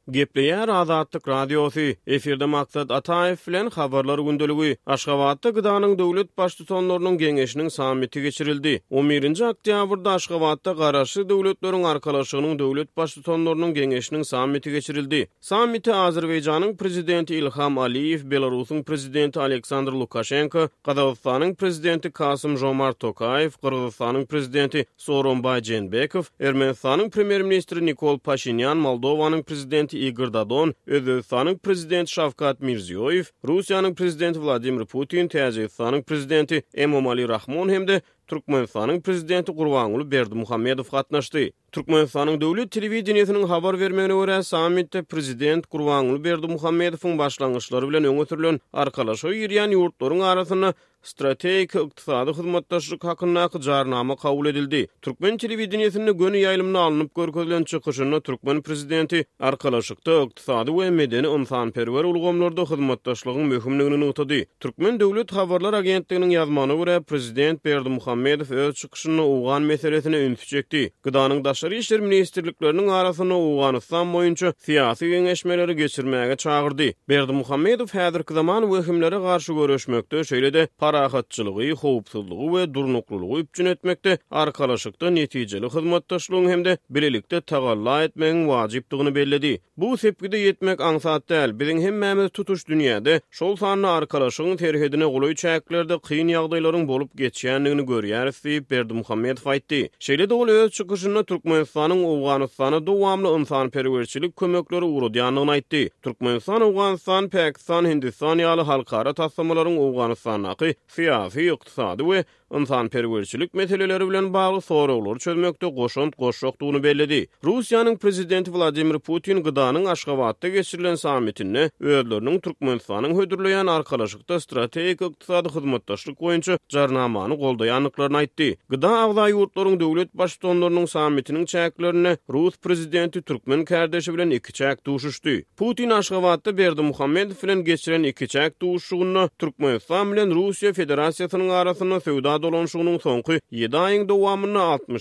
Gepleýär Azatlyk Radiosu. Eferde maksat Ataev bilen habarlar gündeligi. Aşgabatda Gydanyň döwlet başçylarynyň geňeşiniň sammiti geçirildi. 11-nji oktýabrda Aşgabatda garaşy döwletleriň arkalaşygynyň döwlet başçylarynyň geňeşiniň sammiti geçirildi. Sammiti Azerbaýjanyň prezidenti Ilham Aliýew, Belarusyň prezidenti Aleksandr Lukashenko, Kazakstanyň prezidenti Kasym-Jomart Tokayew, Kyrgyzstanyň prezidenti Sooronbay Jeenbekow, Ermenistanyň premier-ministri Nikol Pashinyan, Moldowanyň prezidenti Igor Dodon, Özbekistanyň prezidenti Şavkat Mirziyoyew, Russiýanyň prezidenti Vladimir Putin, Täjikistanyň prezidenti Emomali Rahmon hemde Türkmenistanyň prezidenti Gurbanguly Berdimuhammedow gatnaşdy. Türkmenistanyň döwlet telewizionynyň habar bermegine görä, sammitde prezident Gurbanguly Berdimuhammedowyň başlangyçlary bilen öňe sürülen arkalaşyk ýerýän ýurtlaryň arasyna strategik ykdysady hyzmatdaşlyk hakyndaky jarnama kabul edildi. Türkmen telewizionynyň göni ýaýlymyna alınıp görkezlen çykyşyny Türkmen prezidenti arkalaşykda ykdysady we medeni ynsanperwer ulgamlarda hyzmatdaşlygyň möhümligini nutdy. Türkmen döwlet habarlar agentliginiň ýazmanyna görä, prezident Berdimuhammedow öz çykyşyny Owgan meselesine ünsü çekdi. Gydanyň daşary işler ministrlikleriniň arasyna Owganystan boýunça syýasy geňeşmeleri geçirmäge çagyrdy. Berdimuhammedow häzirki zaman wehimlere garşy görüşmekde, şeýle-de parahatçylygy, howpsuzlygy we durnuklulygy üpjün etmekde, arkalaşykda netijeli hyzmatdaşlygyň hemde bilelikde tagalla etmegiň wajypdygyny belledi. Bu sepgide yetmek aňsat däl, biziň hemmämiz tutuş dünýäde şol sanly arkalaşygyň terhedine goly çäklerde kyn ýagdaýlaryň bolup geçýändigini görýäris diýip Berdimuhammedow aýtdy. Şeýle-de ol öz çykyşynda Türkmenistanyň Owganystana dowamly ynsanperwerçilik kömekleri uradýanyny aýtdy. Türkmenistan, Owganystan, Pakistan, Hindistan ýaly halkara taslamalaryň Owganystanaky syýasy, ykdysady we ynsanperwerçilik meseleleri bilen bagly soraglary çözmekde goşokdygyny belledi. Russiýanyň prezidenti Vladimir Putin Gydanyň Aşgabatda geçirilen sammitinde özleriniň Türkmenistanyň hödürleýän arkalaşykda strategik ykdysady hyzmatdaşlyk boýunça jarnamany goldaýanlyklaryny aýtdy. Gyda agza ýurtlaryň döwlet başçylarynyň sammitiniň çäklerine Rus prezidenti Türkmen kardeşi bilen iki çäk duşuşdy. Putin Aşgabatda Berdimuhammedow bilen geçiren iki çäk duşuşygyny Türkmenistan bilen Russiýa Federasiýasynyň arasyna söwda dolanşygynyň soňky 7 aýyň dowamyny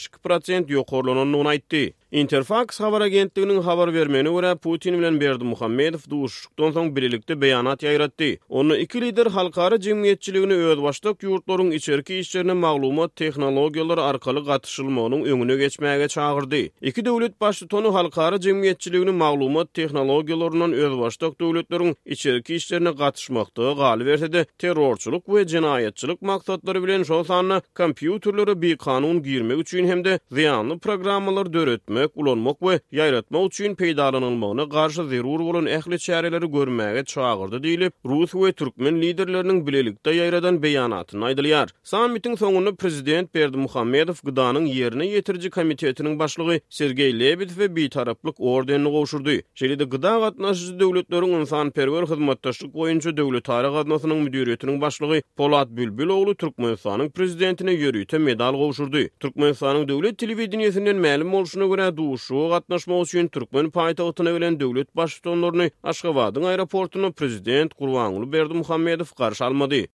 62% ýokarlanyny aýtdy. Interfax habar agentliginiň habar bermegine görä, Putin bilen Berdimuhammedow duşuşykdan soň birlikde beýanat ýaýratdy. Onu iki lider halkara jemgyýetçiligini öz başlyk ýurtlaryň içerki işlerine maglumat tehnologiýalary arkaly gatnaşylmagynyň öňüne geçmäge çagyrdy. İki döwlet başçylaryny halkara jemgyýetçiligini maglumat tehnologiýalarynyň öz başlyk döwletleriň içerki işlerine gatnaşmakda galy berse-de, terrorçylyk we jinaýatçylyk maksatlary bilen şol sanly kompýuterlere bir kanun girmek üçin hemde ziyanly programmalar döretmek, ulanmak we ýaýratmak üçin peýdalanylmagyna garşy zerur bolan ähli çäreleri görmäge çagyrdy diýilip, Rus we Türkmen liderleriniň bilelikde ýaýradan beýanatyny aýdylýar. Sammitin soňunda prezident Berdimuhammedow Gydanyň ýerine ýetiriji komitetiniň başlygy Sergey Lebedew we bitaraplyk ordenini gowşurdy. Şeýle-de Gyda gatnaşyjy döwletleriň ynsanperwer hyzmatdaşlyk boýunça döwletara gatnaşynyň müdiriýetiniň başlygy Polat Bülbüloğlu Türkmenistanyň prezidentine ýörüýte medal gowşurdy. Türkmenistanyň döwlet telewizionynyň ma'lum bolşuny görä, duşuğa gatnaşmak üçin Türkmen paýtagtyna gelen döwlet başçylaryny Aşgabatyň aeroportuna prezident Gurbanguly Berdimuhammedow garşy almady.